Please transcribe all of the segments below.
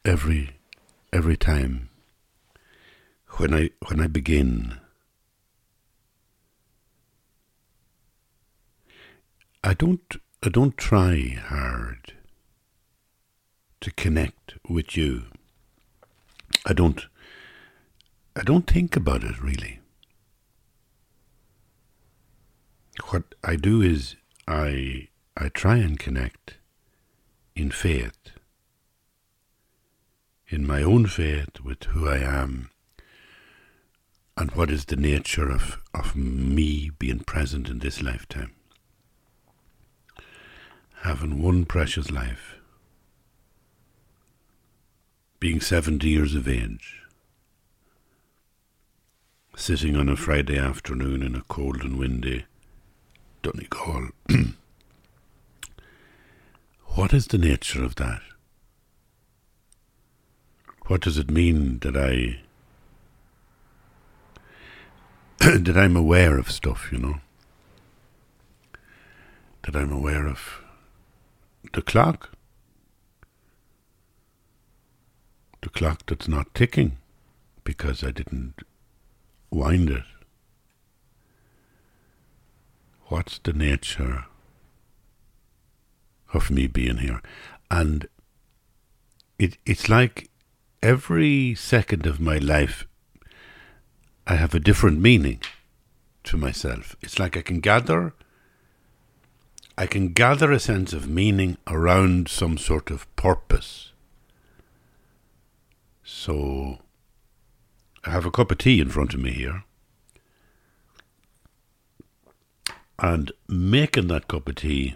every time when I begin, I don't try hard to connect with you. I don't think about it really. What I do is I try and connect in faith, in my own faith with who I am and what is the nature of me being present in this lifetime. Having one precious life, being 70 years of age, sitting on a Friday afternoon in a cold and windy Donegal. What is the nature of that? What does it mean that that I'm aware of stuff, That I'm aware of the clock that's not ticking because I didn't wind it. What's the nature of me being here? And it's like every second of my life I have a different meaning to myself. It's like I can gather a sense of meaning around some sort of purpose. So I have a cup of tea in front of me here, and making that cup of tea,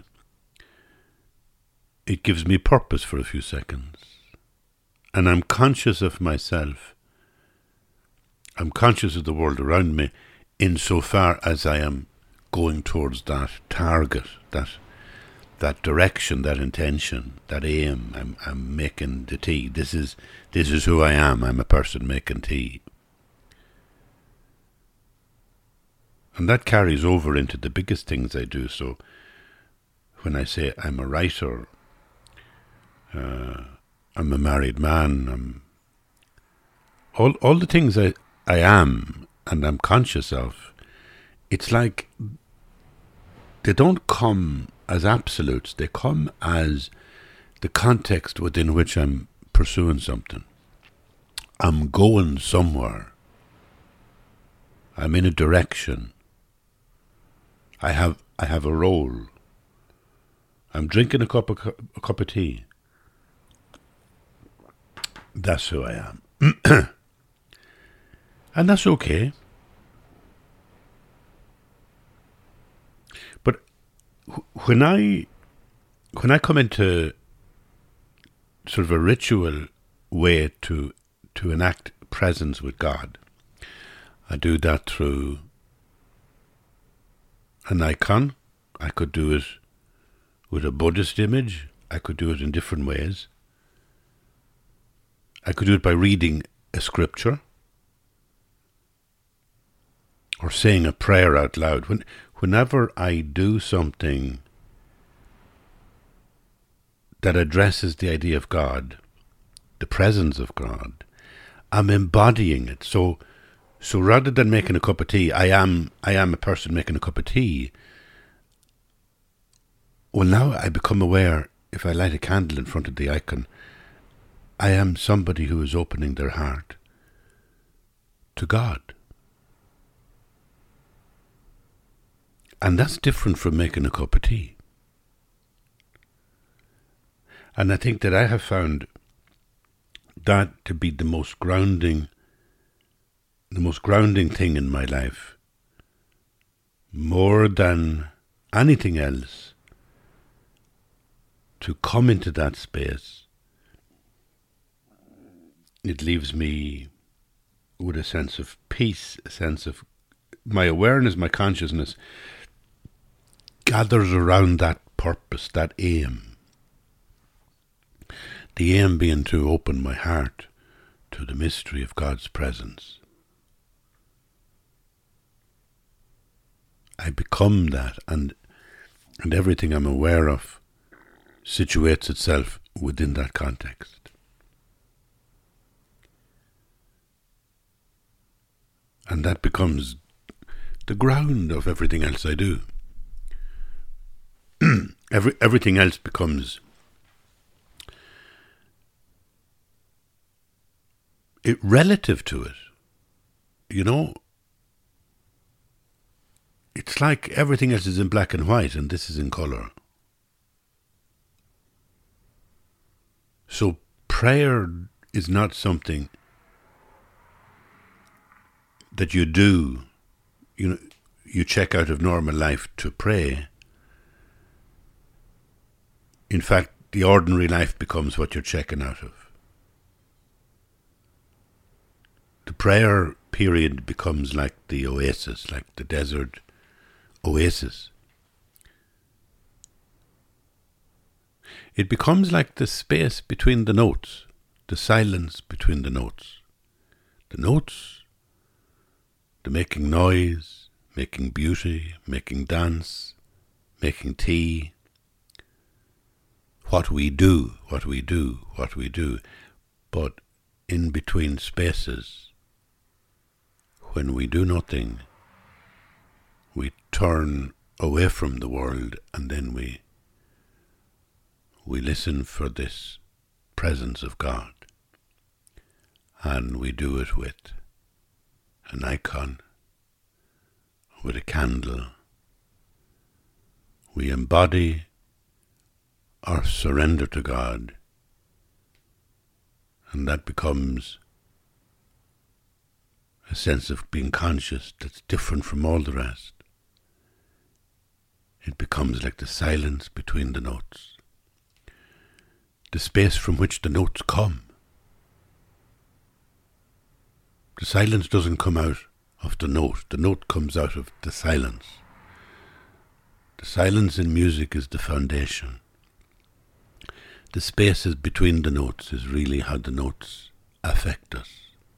it gives me purpose for a few seconds. And I'm conscious of myself. I'm conscious of the world around me insofar as I am going towards that target, that direction, that intention, that aim. I'm making the tea. This is who I am. I'm a person making tea. And that carries over into the biggest things I do. So when I say I'm a writer, I'm a married man, all the things I am and I'm conscious of, it's like they don't come as absolutes. They come as the context within which I'm pursuing something. I'm going somewhere. I'm in a direction. I have a role. I'm drinking a cup of tea. That's who I am. And that's okay. But when I come into sort of a ritual way to enact presence with God, I do that through an icon. I could do it with a Buddhist image. I could do it in different ways. I could do it by reading a scripture or saying a prayer out loud. Whenever I do something that addresses the idea of God, the presence of God, I'm embodying it. So rather than making a cup of tea, I am a person making a cup of tea. Well, now I become aware, if I light a candle in front of the icon, I am somebody who is opening their heart to God. And that's different from making a cup of tea. And I think that I have found that to be the most grounding thing in my life, more than anything else, to come into that space. It leaves me with a sense of peace, a sense of my awareness, my consciousness gathers around that purpose, that aim. The aim being to open my heart to the mystery of God's presence. I become that, and everything I'm aware of situates itself within that context. And that becomes the ground of everything else I do. Everything else becomes relative to it. You know, it's like everything else is in black and white and this is in colour. So prayer is not something that you do, you know, you check out of normal life to pray. In fact, the ordinary life becomes what you're checking out of. The prayer period becomes like the oasis, like the desert oasis. It becomes like the space between the notes, the silence between the notes. The notes, the making noise, making beauty, making dance, making tea. What we do. But in between spaces, when we do nothing, we turn away from the world and then we listen for this presence of God. And we do it with an icon, with a candle. We embody our surrender to God, and that becomes a sense of being conscious that's different from all the rest. It becomes like the silence between the notes, the space from which the notes come. The silence doesn't come out of the note comes out of the silence. The silence in music is the foundation. The spaces between the notes is really how the notes affect us.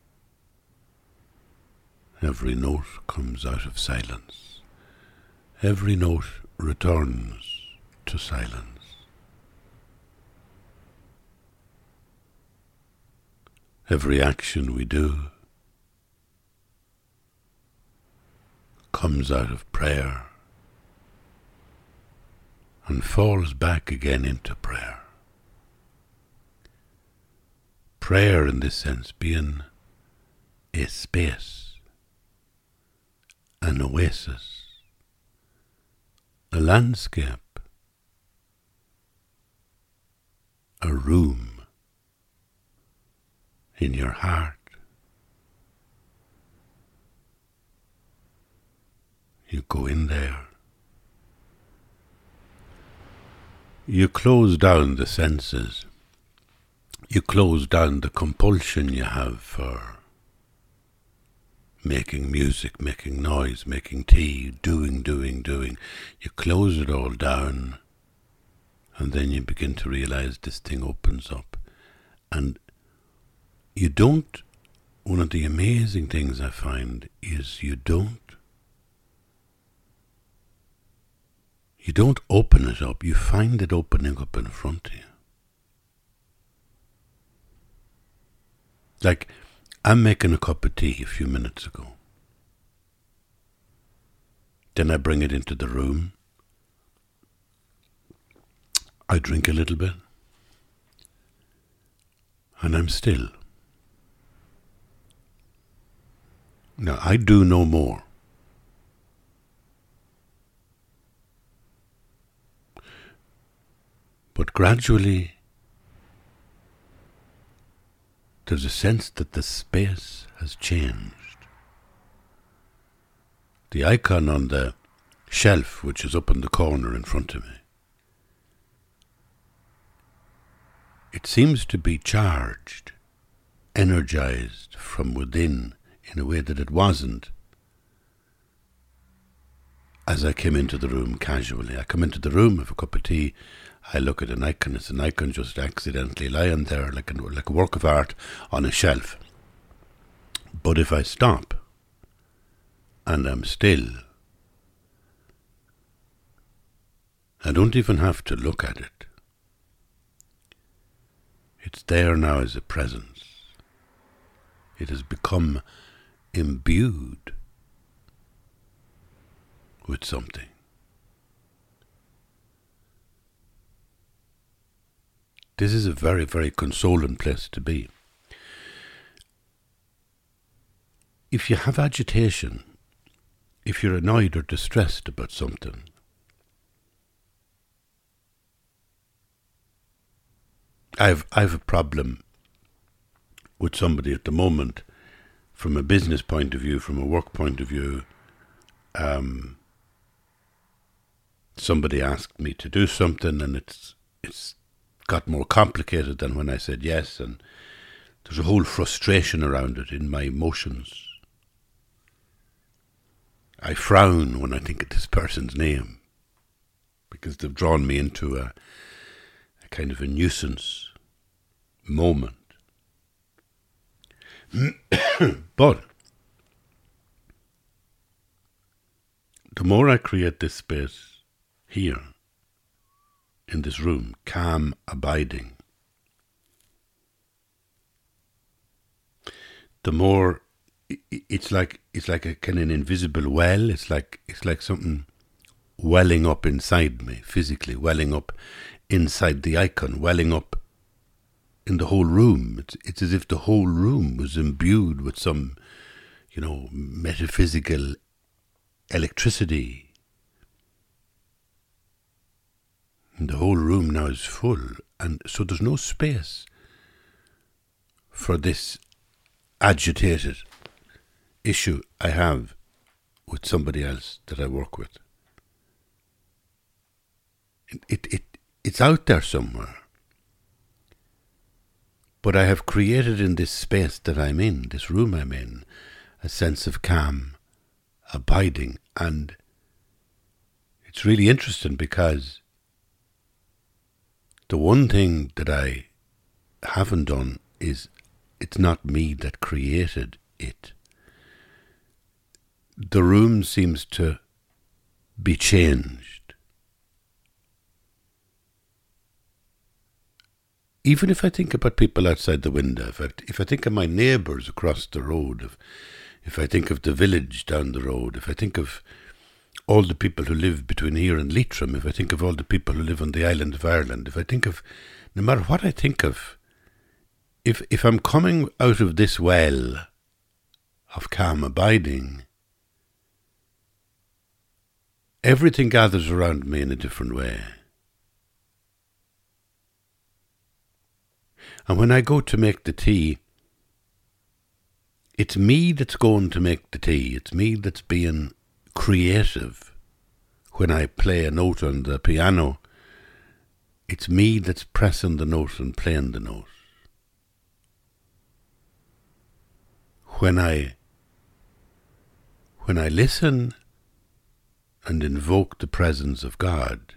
Every note comes out of silence. Every note returns to silence. Every action we do comes out of prayer and falls back again into prayer. Prayer in this sense being a space, an oasis, a landscape, a room in your heart. You go in there. You close down the senses. You close down the compulsion you have for making music, making noise, making tea, doing. You close it all down, and then you begin to realize this thing opens up. And you don't, one of the amazing things I find is you don't open it up, you find it opening up in front of you. Like, I'm making a cup of tea a few minutes ago. Then I bring it into the room. I drink a little bit. And I'm still. Now, I do no more. But gradually, there's a sense that the space has changed. The icon on the shelf, which is up in the corner in front of me, it seems to be charged, energized from within in a way that it wasn't as I came into the room casually. I come into the room, have a cup of tea, I look at an icon, it's an icon just accidentally lying there like a work of art on a shelf. But if I stop and I'm still, I don't even have to look at it. It's there now as a presence. It has become imbued with something. This is a very, very consoling place to be. If you have agitation, if you're annoyed or distressed about something, I've a problem with somebody at the moment from a business point of view, from a work point of view. Somebody asked me to do something and it's got more complicated than when I said yes, and there's a whole frustration around it in my emotions. I frown when I think of this person's name because they've drawn me into a kind of a nuisance moment. But the more I create this space here, in this room, calm, abiding, the more it's like a kind of an invisible well. It's like something welling up inside me, physically welling up inside the icon, welling up in the whole room. It's as if the whole room was imbued with some, metaphysical electricity. And the whole room now is full, and so there's no space for this agitated issue I have with somebody else that I work with. It's out there somewhere. But I have created in this space that I'm in, this room I'm in, a sense of calm, abiding. And it's really interesting because the one thing that I haven't done is it's not me that created it. The room seems to be changed. Even if I think about people outside the window, if I think of my neighbours across the road, if I think of the village down the road, if I think of all the people who live between here and Leitrim, if I think of all the people who live on the island of Ireland, if I think of, no matter what I think of, if I'm coming out of this well of calm abiding, everything gathers around me in a different way. And when I go to make the tea, it's me that's going to make the tea. It's me that's being creative. When I play a note on the piano, it's me that's pressing the note and playing the note. When I listen and invoke the presence of God,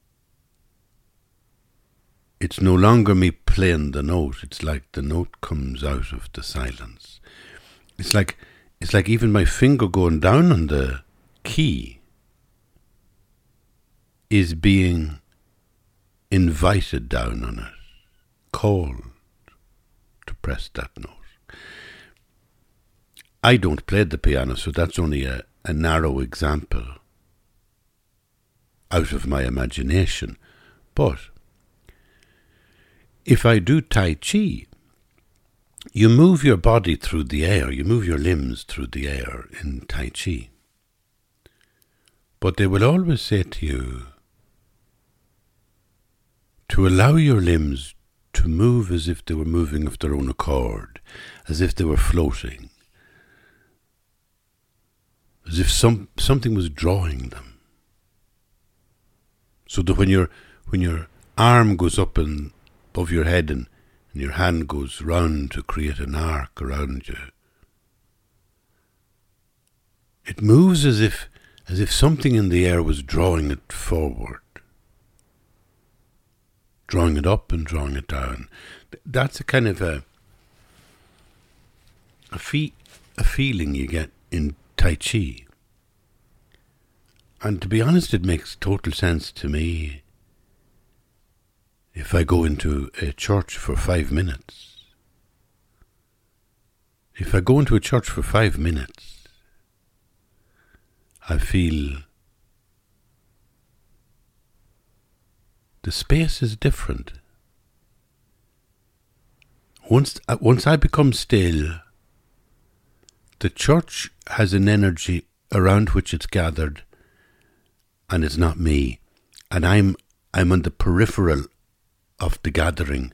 it's no longer me playing the note. It's like the note comes out of the silence. It's like even my finger going down on the key is being invited down on it, called to press that note. I don't play the piano, so that's only a narrow example out of my imagination. But if I do Tai Chi, you move your body through the air, you move your limbs through the air in Tai Chi. But they will always say to you to allow your limbs to move as if they were moving of their own accord, as if they were floating, as if something was drawing them. So that when your arm goes up and above your head and your hand goes round to create an arc around you, it moves as if something in the air was drawing it forward, drawing it up and drawing it down. That's a kind of a feeling you get in Tai Chi. And to be honest, it makes total sense to me if I go into a church for 5 minutes. If I go into a church for 5 minutes, I feel the space is different. Once I become still, the church has an energy around which it's gathered, and it's not me. And I'm on the peripheral of the gathering.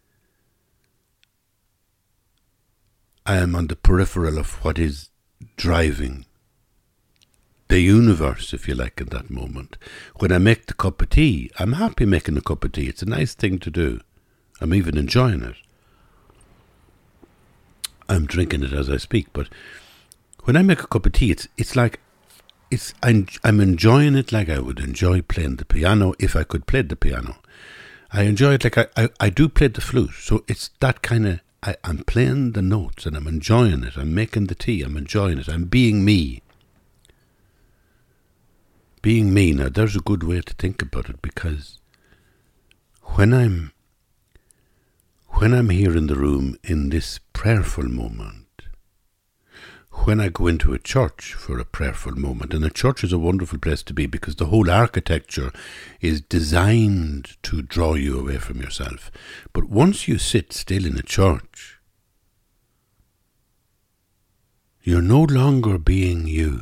I am on the peripheral of what is driving the universe, if you like, in that moment. When I make the cup of tea, I'm happy making a cup of tea. It's a nice thing to do. I'm even enjoying it. I'm drinking it as I speak, but when I make a cup of tea, I'm enjoying it like I would enjoy playing the piano if I could play the piano. I enjoy it like I do play the flute, so it's that kind of, I'm playing the notes and I'm enjoying it. I'm making the tea, I'm enjoying it. I'm being me. Being me, now there's a good way to think about it, because when I'm here in the room in this prayerful moment, when I go into a church for a prayerful moment, and a church is a wonderful place to be because the whole architecture is designed to draw you away from yourself. But once you sit still in a church, you're no longer being you.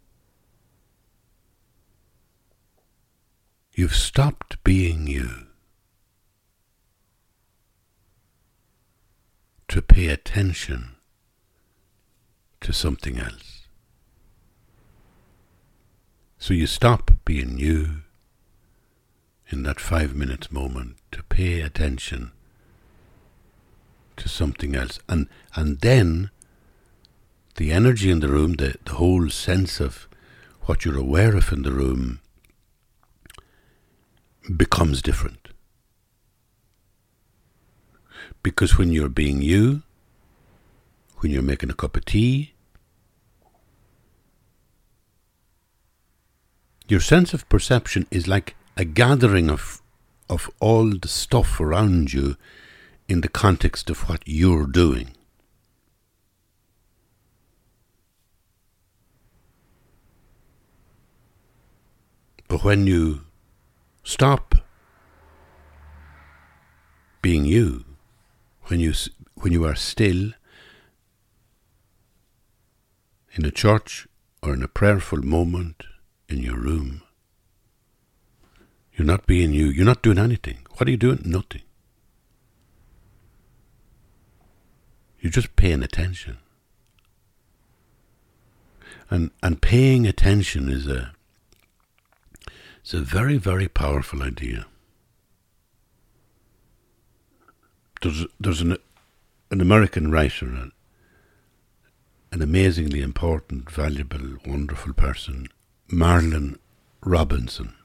You've stopped being you to pay attention to something else. So you stop being you in that 5 minutes moment to pay attention to something else. And then the energy in the room, the whole sense of what you're aware of in the room becomes different. Because when you're being you, when you're making a cup of tea, your sense of perception is like a gathering of all the stuff around you in the context of what you're doing. But when you stop being you, when you are still in a church or in a prayerful moment in your room, you're not being you. You're not doing anything. What are you doing? Nothing. You're just paying attention. And paying attention is it's a very, very powerful idea. There's an American writer, an amazingly important, valuable, wonderful person, Marilynne Robinson.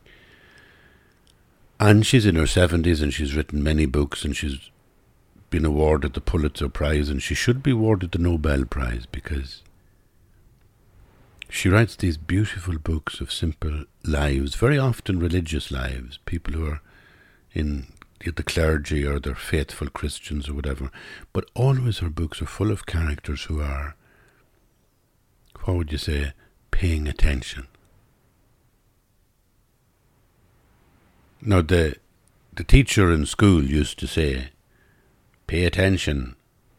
And she's in her 70s and she's written many books and she's been awarded the Pulitzer Prize, and she should be awarded the Nobel Prize because she writes these beautiful books of simple lives, very often religious lives, people who are in the clergy or they're faithful Christians or whatever. But always her books are full of characters who are, what would you say, paying attention. Now, the teacher in school used to say, pay attention.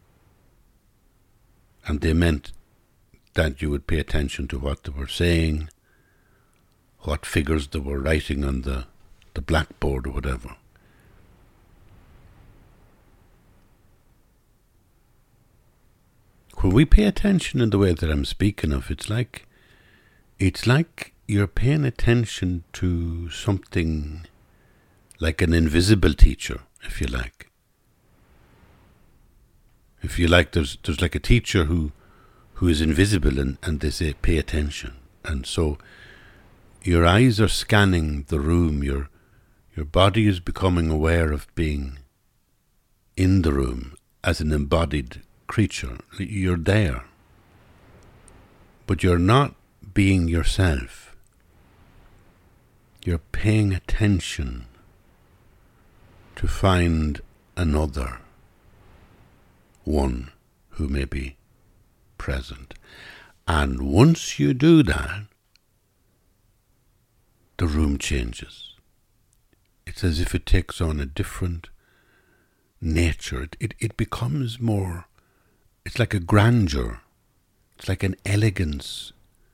And they meant that you would pay attention to what they were saying, what figures they were writing on the blackboard or whatever. When we pay attention in the way that I'm speaking of, it's like you're paying attention to something like an invisible teacher, if you like. If you like, there's like a teacher who is invisible and they say pay attention. And so your eyes are scanning the room, your body is becoming aware of being in the room as an embodied creature. You're there, but you're not being yourself. You're paying attention to find another one who may be present. And once you do that, the room changes. It's as if it takes on a different nature. It becomes more, it's like a grandeur. It's like an elegance.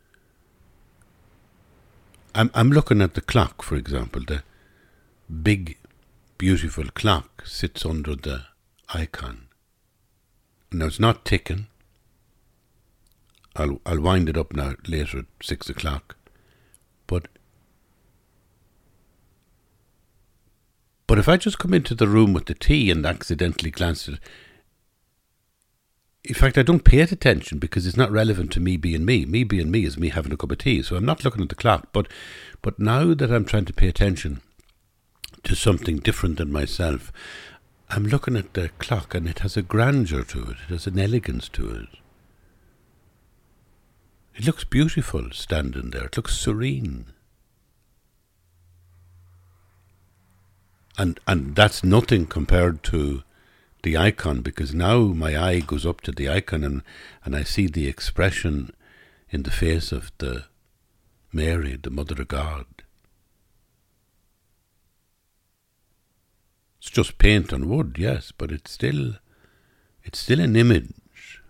I'm looking at the clock, for example. The big, beautiful clock sits under the icon. Now, it's not ticking. I'll wind it up now later at 6 o'clock. But if I just come into the room with the tea and accidentally glance at it, in fact, I don't pay it attention because it's not relevant to me being me. Me being me is me having a cup of tea. So I'm not looking at the clock. But now that I'm trying to pay attention to something different than myself, I'm looking at the clock and it has a grandeur to it. It has an elegance to it. It looks beautiful standing there. It looks serene. And that's nothing compared to the icon, because now my eye goes up to the icon and I see the expression in the face of the Mary, the Mother of God. It's just paint on wood, yes, but it's still an image.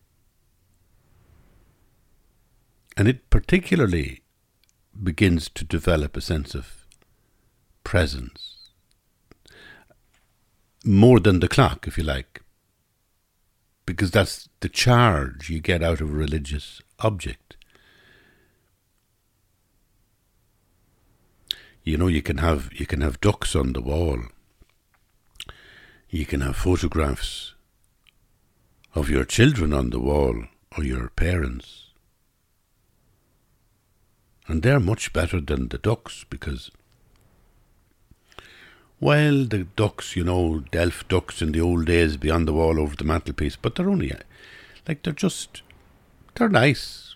And it particularly begins to develop a sense of presence. More than the clock, if you like. Because that's the charge you get out of a religious object. You know, you can have ducks on the wall. You can have photographs of your children on the wall or your parents. And they're much better than the ducks because, well, the ducks, you know, Delft ducks in the old days be on the wall over the mantelpiece, but they're only, like, they're nice.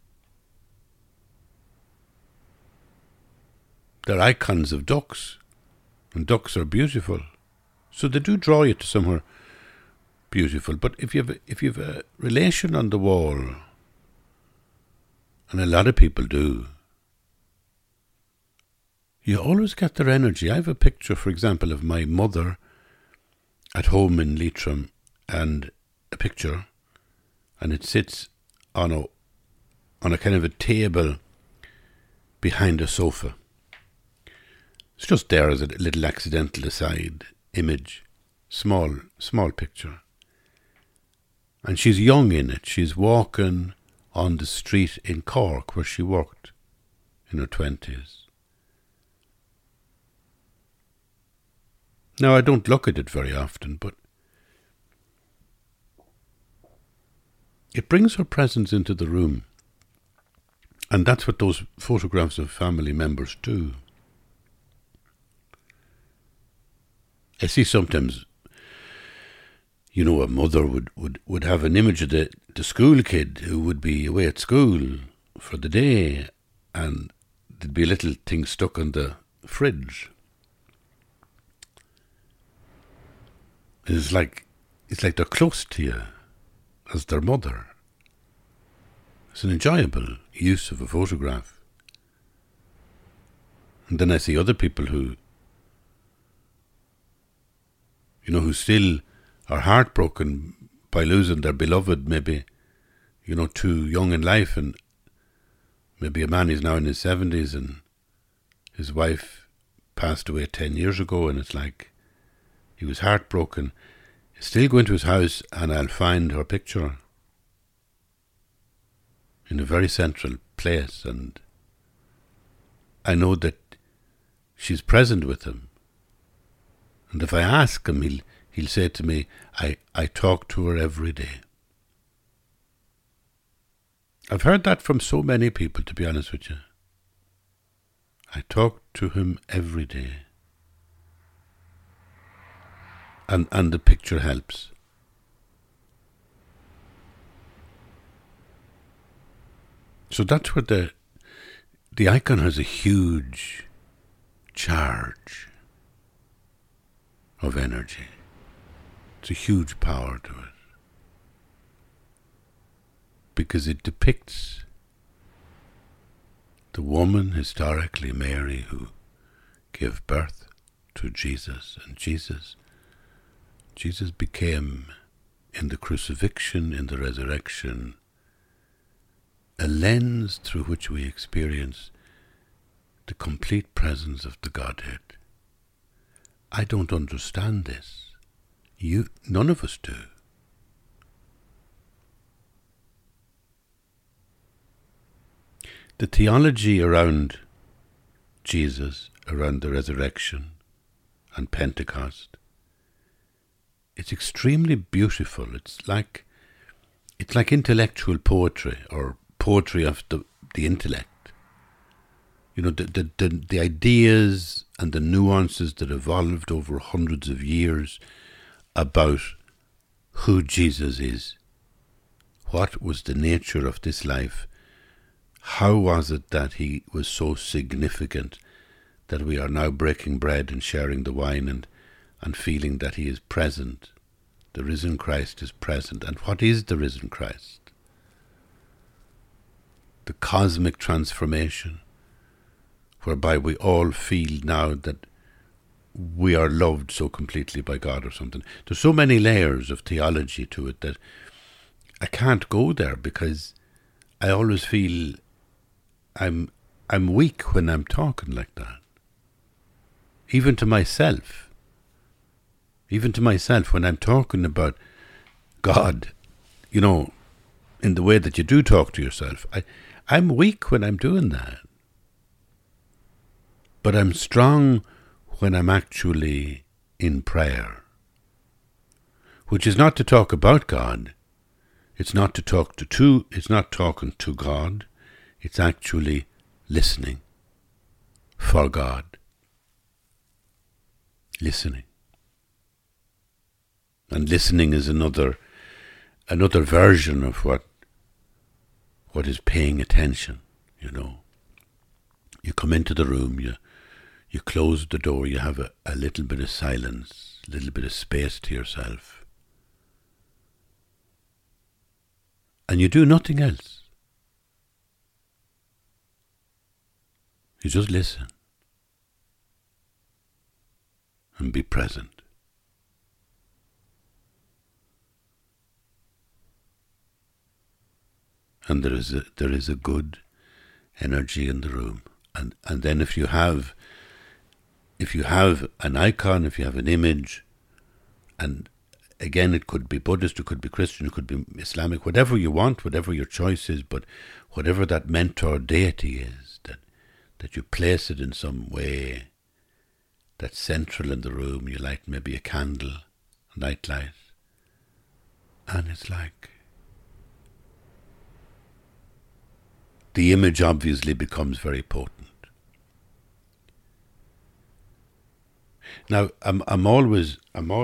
They're icons of ducks, and ducks are beautiful. So they do draw you to somewhere beautiful. But if you've a relation on the wall, and a lot of people do, you always get their energy. I have a picture, for example, of my mother at home in Leitrim, and a picture, and it sits on a kind of a table behind a sofa. It's just there as a little accidental aside image, small picture. And she's young in it. She's walking on the street in Cork where she worked in her 20s. Now, I don't look at it very often, but it brings her presence into the room. And that's what those photographs of family members do. I see sometimes, you know, a mother would have an image of the school kid who would be away at school for the day, and there'd be a little thing stuck on the fridge. It's like they're close to you as their mother. It's an enjoyable use of a photograph. And then I see other people who still are heartbroken by losing their beloved, maybe, too young in life, and maybe a man is now in his 70s and his wife passed away 10 years ago, and it's like he was heartbroken. Still go into his house and I'll find her picture in a very central place, and I know that she's present with him. And if I ask him, he'll say to me, I talk to her every day. I've heard that from so many people, to be honest with you. I talk to him every day. And the picture helps. So that's where the icon has a huge charge of energy. It's a huge power to it. because it depicts the woman, historically Mary, who gave birth to Jesus. And Jesus became, in the crucifixion, in the resurrection, a lens through which we experience the complete presence of the Godhead. I don't understand this. None of us do. The theology around Jesus, around the resurrection and Pentecost, it's extremely beautiful. It's like intellectual poetry, or poetry of the intellect. You know, the ideas and the nuances that evolved over hundreds of years about who Jesus is. What was the nature of this life? How was it that he was so significant that we are now breaking bread and sharing the wine and feeling that he is present? The risen Christ is present. And what is the risen Christ? The cosmic transformation, whereby we all feel now that we are loved so completely by God or something. There's so many layers of theology to it that I can't go there, because I always feel I'm weak when I'm talking like that. Even to myself, when I'm talking about God, you know, in the way that you do talk to yourself, I'm weak when I'm doing that. But I'm strong when I'm actually in prayer, which is not to talk about God. It's not to talk it's not talking to God. It's actually listening for God. Listening. And listening is another version of what is paying attention, you know. You come into the room, you close the door, you have a little bit of silence, a little bit of space to yourself. And you do nothing else. You just listen and be present. And there is a good energy in the room. And then if you have an icon, if you have an image, and again, it could be Buddhist, it could be Christian, it could be Islamic, whatever you want, whatever your choice is, but whatever that mentor deity is, that you place it in some way that's central in the room. You light maybe a candle, a night light, and it's like the image obviously becomes very potent. Now, I'm always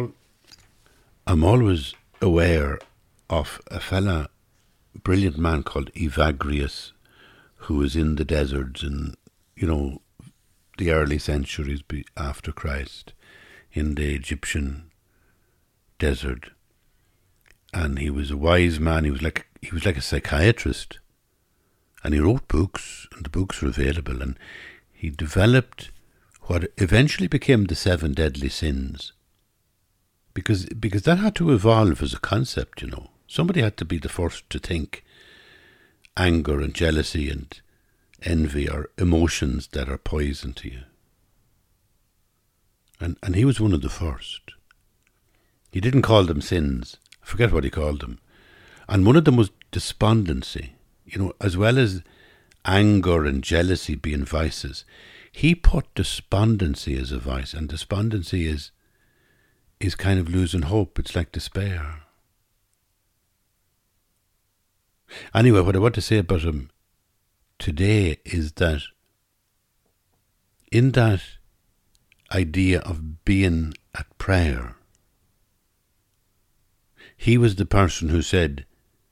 aware of a brilliant man called Evagrius, who was in the deserts in, you know, the early centuries after Christ, in the Egyptian desert. And he was a wise man. He was like a psychiatrist. And he wrote books, and the books were available. And he developed what eventually became the 7 deadly sins. Because that had to evolve as a concept, you know. Somebody had to be the first to think anger and jealousy and envy are emotions that are poison to you. And he was one of the first. He didn't call them sins. I forget what he called them. And one of them was despondency. You know, as well as anger and jealousy being vices, he put despondency as a vice. And despondency is kind of losing hope. It's like despair. Anyway, what I want to say about him today is that in that idea of being at prayer, he was the person who said,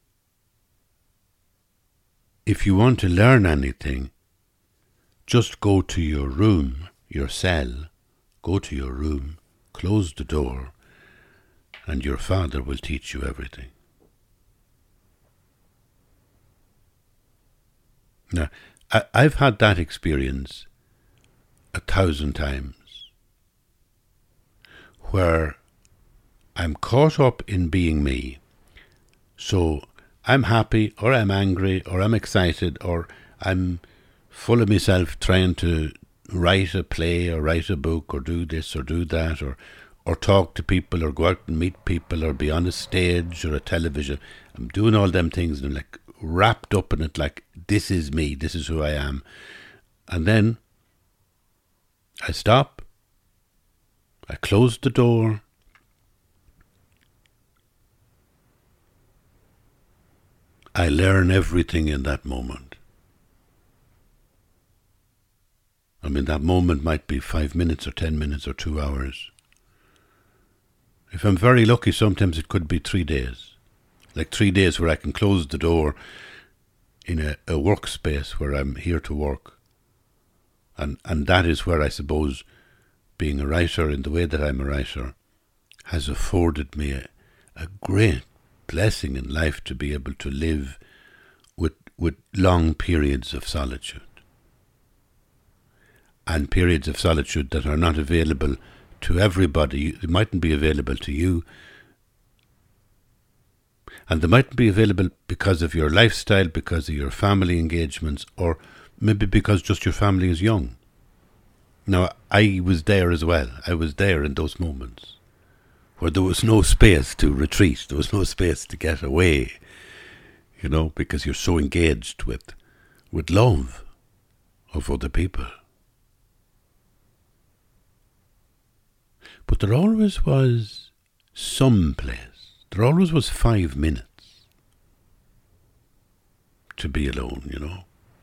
if you want to learn anything, just go to your room, your cell, go to your room, close the door, and your Father will teach you everything. Now, I've had that experience 1,000 times where I'm caught up in being me. So I'm happy, or I'm angry, or I'm excited, or I'm full of myself trying to write a play or write a book or do this or do that or talk to people or go out and meet people or be on a stage or a television. I'm doing all them things and I'm like wrapped up in it, like this is me, this is who I am. And then I stop, I close the door, I learn everything in that moment. I mean, that moment might be 5 minutes or 10 minutes or 2 hours. If I'm very lucky, sometimes it could be 3 days. Like 3 days where I can close the door in a workspace where I'm here to work. And that is where I suppose being a writer in the way that I'm a writer has afforded me a great blessing in life to be able to live with long periods of solitude. And periods of solitude that are not available to everybody. They mightn't be available to you. And they mightn't be available because of your lifestyle, because of your family engagements, or maybe because just your family is young. Now, I was there as well. I was there in those moments where there was no space to retreat. There was no space to get away, because you're so engaged with love of other people. But there always was some place. There always was 5 minutes to be alone,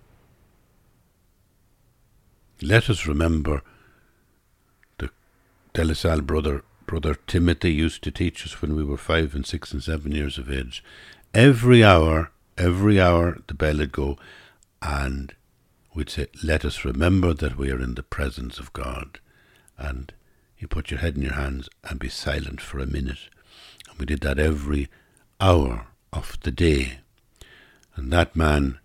Let us remember the De La Salle brother Timothy used to teach us when we were 5 and 6 and 7 years of age. Every hour, the bell would go, and we'd say, let us remember that we are in the presence of God. And you put your head in your hands and be silent for a minute. And we did that every hour of the day. And that man,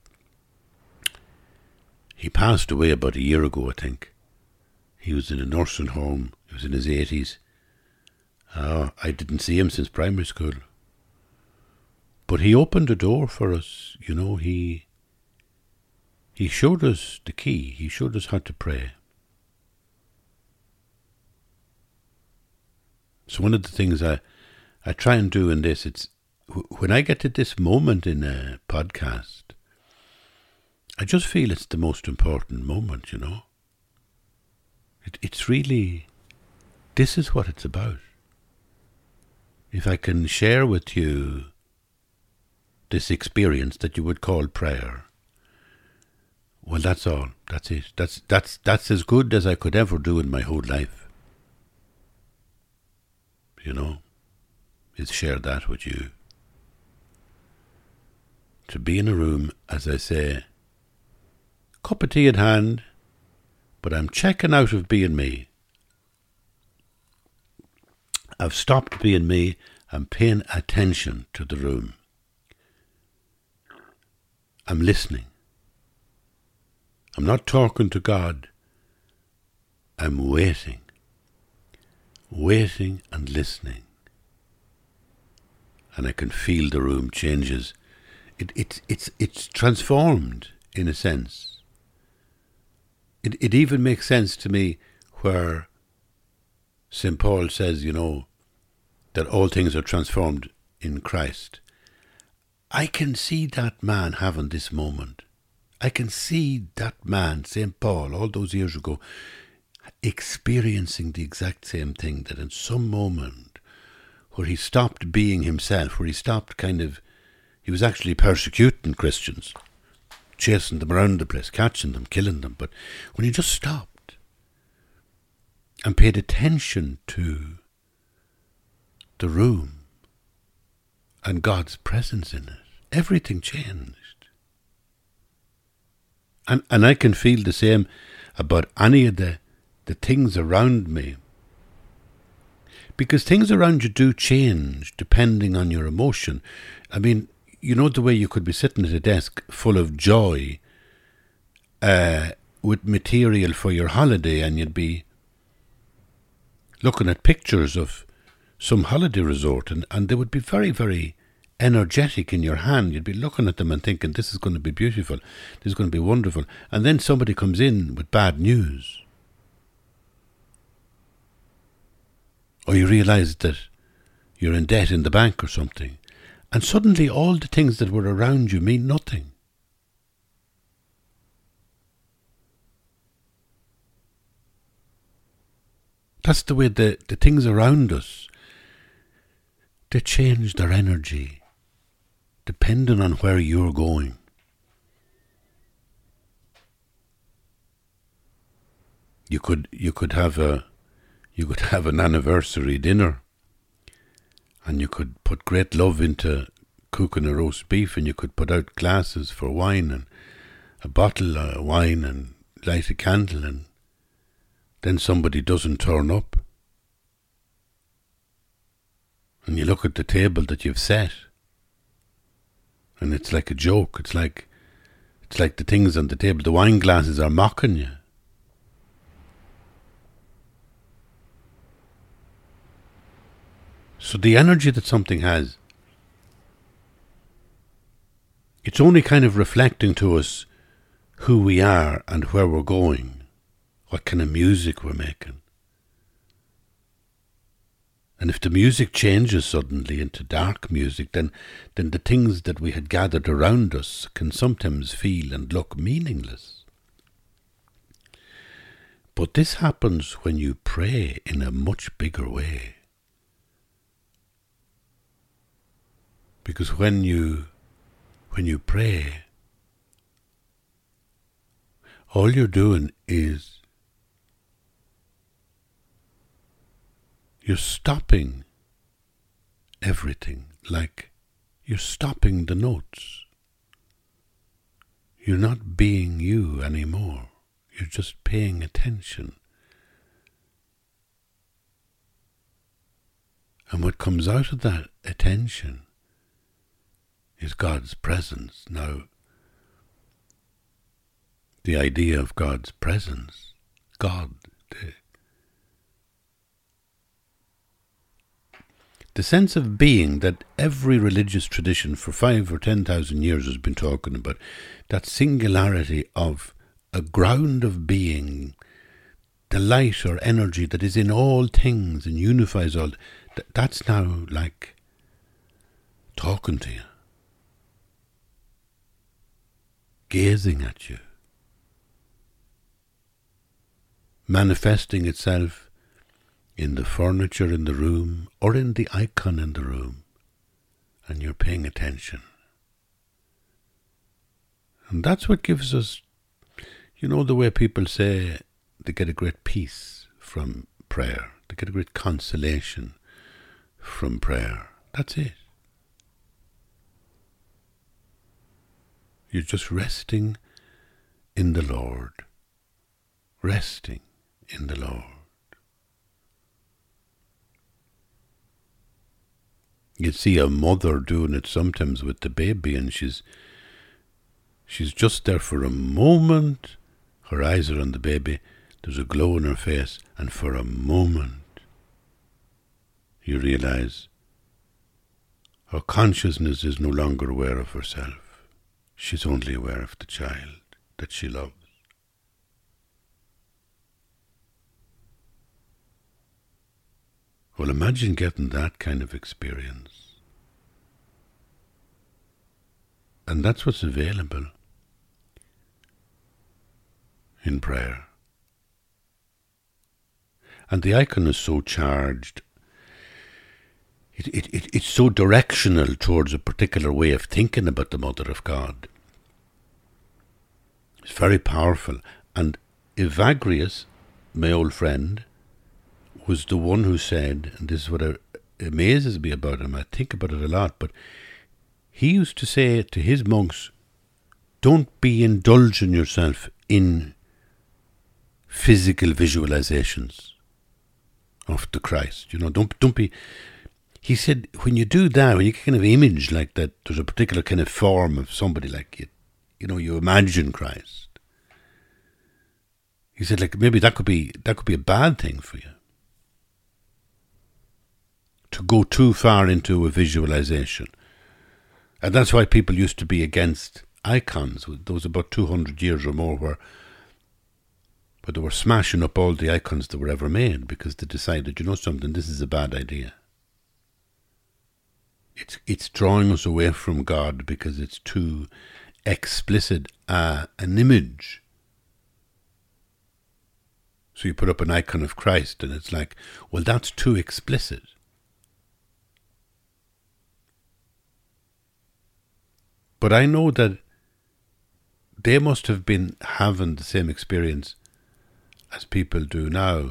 he passed away about a year ago, I think. He was in a nursing home. He was in his 80s. I didn't see him since primary school. But he opened a door for us, He showed us the key. He showed us how to pray. So one of the things I try and do in this, it's when I get to this moment in a podcast, I just feel it's the most important moment, It's really, this is what it's about. If I can share with you this experience that you would call prayer, well, that's all. That's it. That's as good as I could ever do in my whole life. Is share that with you. To be in a room, as I say, cup of tea in hand, but I'm checking out of being me. I've stopped being me. I'm paying attention to the room. I'm listening. I'm not talking to God. I'm waiting and listening. And I can feel the room changes. It's transformed in a sense. It even makes sense to me where St. Paul says, that all things are transformed in Christ. I can see that man having this moment. I can see that man, St. Paul, all those years ago, experiencing the exact same thing, that in some moment where he stopped being himself, where he stopped he was actually persecuting Christians, chasing them around the place, catching them, killing them. But when he just stopped and paid attention to the room and God's presence in it, everything changed. And I can feel the same about any of the things around me. Because things around you do change depending on your emotion. I mean, the way you could be sitting at a desk full of joy with material for your holiday, and you'd be looking at pictures of some holiday resort, and they would be very, very energetic in your hand. You'd be looking at them and thinking, this is going to be beautiful, this is going to be wonderful. And then somebody comes in with bad news. Or you realise that you're in debt in the bank or something. And suddenly all the things that were around you mean nothing. That's the way the things around us, they change their energy depending on where you're going. You could have an anniversary dinner, and you could put great love into cooking a roast beef, and you could put out glasses for wine and a bottle of wine and light a candle, and then somebody doesn't turn up. And you look at the table that you've set, and it's like a joke. It's like the things on the table, the wine glasses are mocking you. So the energy that something has, it's only kind of reflecting to us who we are and where we're going, what kind of music we're making. And if the music changes suddenly into dark music, then the things that we had gathered around us can sometimes feel and look meaningless. But this happens when you pray in a much bigger way. Because when you pray, all you're doing is you're stopping everything, like you're stopping the notes. You're not being you anymore. You're just paying attention. And what comes out of that attention is God's presence. Now, the idea of God's presence, God, the sense of being that every religious tradition for 5,000 or 10,000 years has been talking about, that singularity of a ground of being, the light or energy that is in all things and unifies all, that's now like talking to you, gazing at you, manifesting itself in the furniture in the room or in the icon in the room, and you're paying attention. And that's what gives us, you know, the way people say they get a great peace from prayer, they get a great consolation from prayer. That's it. You're just resting in the Lord. Resting in the Lord. You see a mother doing it sometimes with the baby, and she's just there for a moment. Her eyes are on the baby. There's a glow in her face, and for a moment you realize her consciousness is no longer aware of herself. She's only aware of the child that she loves. Well, imagine getting that kind of experience. And that's what's available in prayer. And the icon is so charged. It's so directional towards a particular way of thinking about the Mother of God. It's very powerful. And Evagrius, my old friend, was the one who said, and this is what amazes me about him, I think about it a lot, but he used to say to his monks, don't be indulging yourself in physical visualizations of the Christ. You know, don't be... He said, when you do that, when you kind of image like that, there's a particular kind of form of somebody like you know, you imagine Christ. He said, like, maybe that could be a bad thing for you. To go too far into a visualization. And that's why people used to be against icons. There was about 200 years or more where they were smashing up all the icons that were ever made because they decided, you know something, this is a bad idea. It's drawing us away from God because it's too explicit an image. So you put up an icon of Christ and it's like, well, that's too explicit. But I know that they must have been having the same experience as people do now.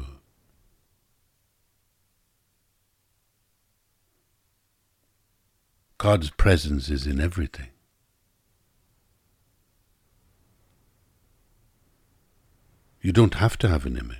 God's presence is in everything. You don't have to have an image.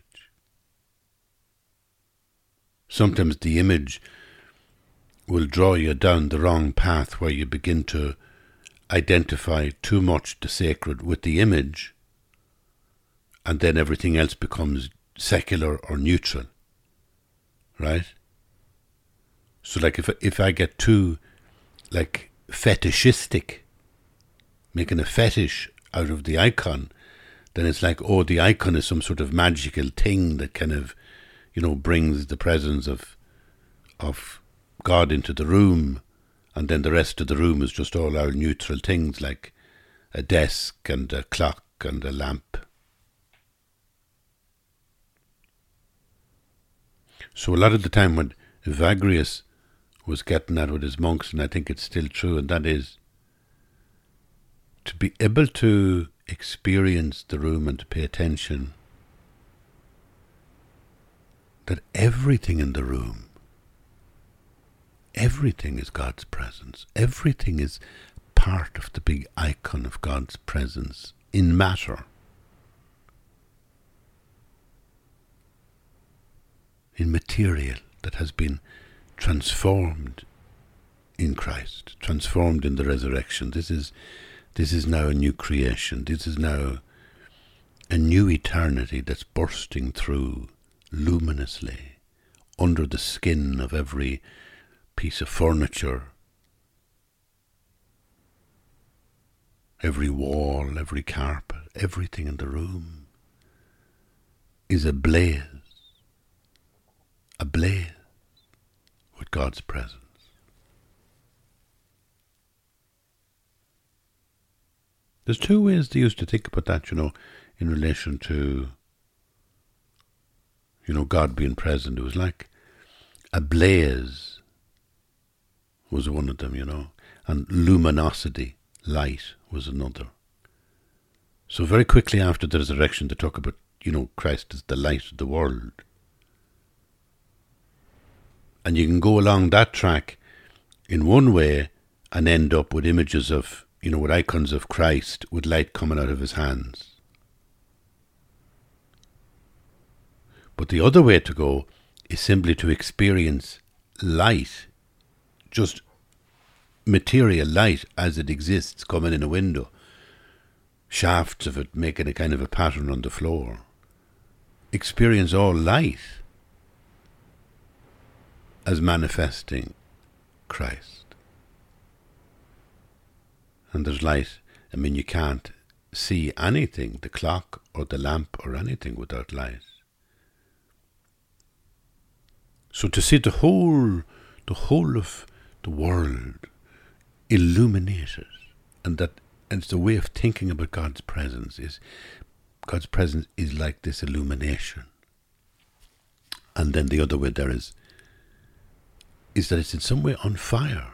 Sometimes the image will draw you down the wrong path where you begin to identify too much the sacred with the image, and then everything else becomes secular or neutral, right? So like if I get too like fetishistic, making a fetish out of the icon, then it's like, oh, the icon is some sort of magical thing that kind of, you know, brings the presence of God into the room, and then the rest of the room is just all our neutral things like a desk and a clock and a lamp. So a lot of the time when Evagrius was getting at with his monks, and I think it's still true, and that is to be able to experience the room and to pay attention that everything in the room, everything is God's presence. Everything is part of the big icon of God's presence in matter. In material that has been transformed in Christ, transformed in the resurrection. This is now a new creation. This is now a new eternity that's bursting through luminously under the skin of every piece of furniture, every wall, every carpet, everything in the room is ablaze with God's presence. There's two ways they used to think about that, you know, in relation to, you know, God being present. It was like a blaze was one of them, you know, and luminosity, light, was another. So very quickly after the resurrection, they talk about, you know, Christ as the light of the world. And you can go along that track in one way and end up with images of, you know, with icons of Christ with light coming out of his hands. But the other way to go is simply to experience light, just material light as it exists coming in a window, shafts of it making a kind of a pattern on the floor. Experience all light as manifesting Christ. And there's light. I mean, you can't see anything, the clock or the lamp or anything, without light. So to see the whole of the world illuminated, and it's the way of thinking about God's presence is like this illumination. And then the other way there is that it's in some way on fire.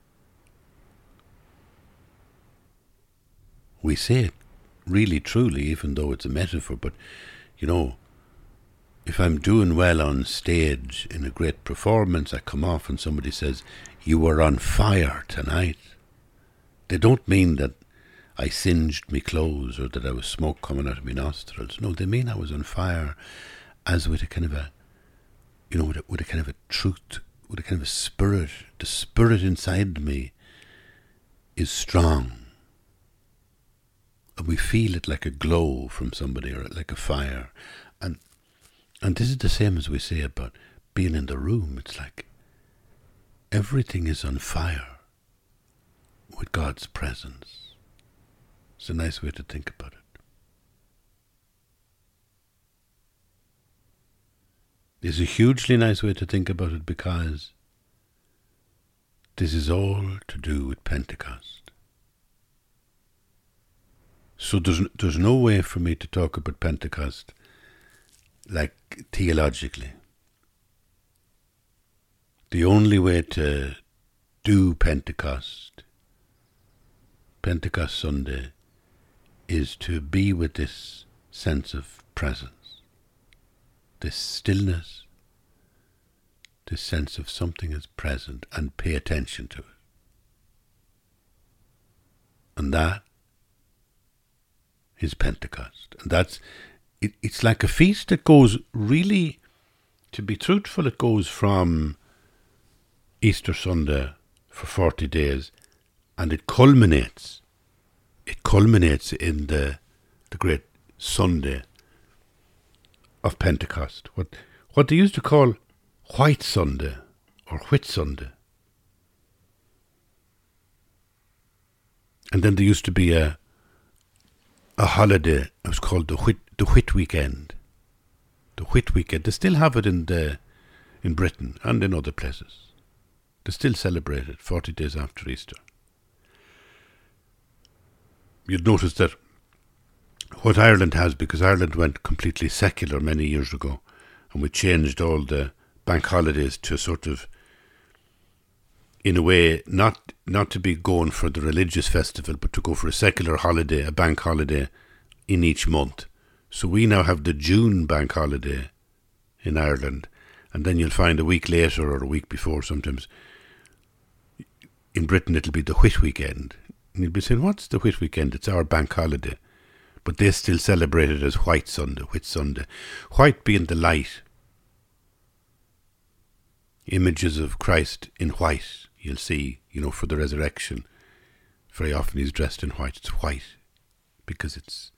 We say it really truly, even though it's a metaphor, but, you know, if I'm doing well on stage in a great performance, I come off and somebody says, "You were on fire tonight." They don't mean that I singed me clothes or that I was smoke coming out of my nostrils. No, they mean I was on fire, as with a kind of a, you know, with a kind of a truth, with a kind of a spirit. The spirit inside me is strong. we feel it like a glow from somebody or like a fire. And this is the same as we say about being in the room. It's like everything is on fire with God's presence. It's a nice way to think about it. It's a hugely nice way to think about it because this is all to do with Pentecost. So there's no way for me to talk about Pentecost like theologically. The only way to do Pentecost Sunday, is to be with this sense of presence, this stillness, this sense of something is present, and pay attention to it. And that is Pentecost. And it's like a feast that goes really, to be truthful, it goes from Easter Sunday for 40 days, and it culminates in the great Sunday of Pentecost. What they used to call White Sunday or Whit Sunday. And then there used to be a holiday. It was called the Whit Weekend. The Whit Weekend. They still have it in Britain and in other places. They still celebrate it 40 days after Easter. You'd notice that what Ireland has, because Ireland went completely secular many years ago, and we changed all the bank holidays to sort of, in a way, not to be going for the religious festival, but to go for a secular holiday, a bank holiday in each month. So we now have the June bank holiday in Ireland, and then you'll find a week later or a week before sometimes, in Britain it'll be the Whit Weekend. And you'll be saying, what's the Whit Weekend? It's our bank holiday. But they still celebrate it as White Sunday, Whit Sunday. White being the light. Images of Christ in white, you'll see, for the resurrection. Very often he's dressed in white. It's white because it's...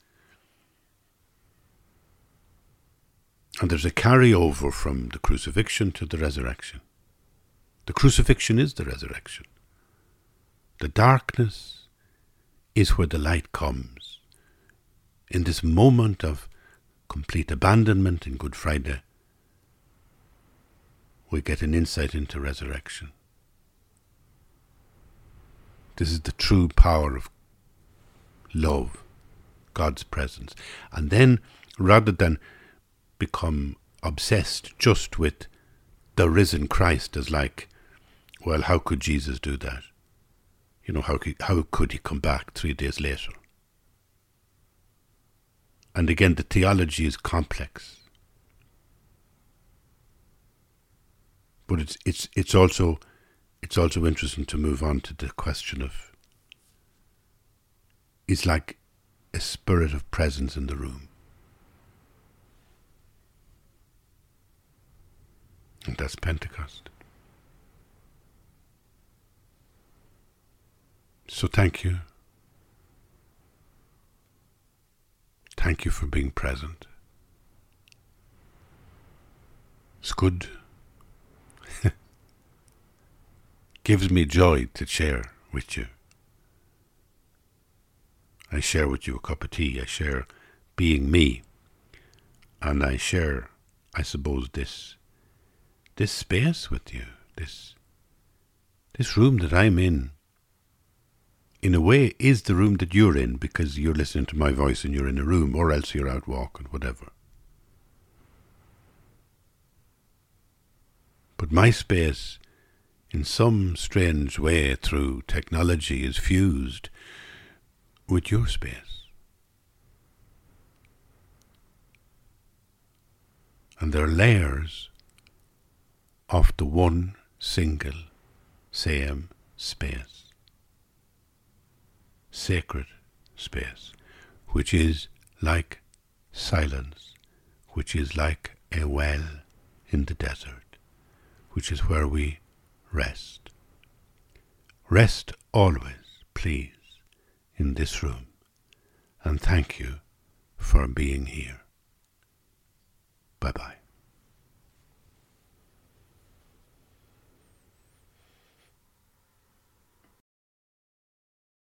And there's a carryover from the crucifixion to the resurrection. The crucifixion is the resurrection. The darkness is where the light comes. In this moment of complete abandonment in Good Friday, we get an insight into resurrection. This is the true power of love, God's presence. And then, rather than become obsessed just with the risen Christ as like, well, how could Jesus do that? How could he come back 3 days later? And again, the theology is complex. But it's also interesting to move on to the question of, it's like a spirit of presence in the room. And that's Pentecost. So thank you. Thank you for being present. It's good. Gives me joy to share with you. I share with you a cup of tea. I share being me. And I share, I suppose, this space with you. This room that I'm in a way, is the room that you're in, because you're listening to my voice and you're in a room, or else you're out walking, whatever. But my space, in some strange way through technology, is fused with your space. And there are layers of the one single, same space. Sacred space, which is like silence, which is like a well in the desert, which is where we rest. Rest always, please, in this room, and thank you for being here. Bye bye.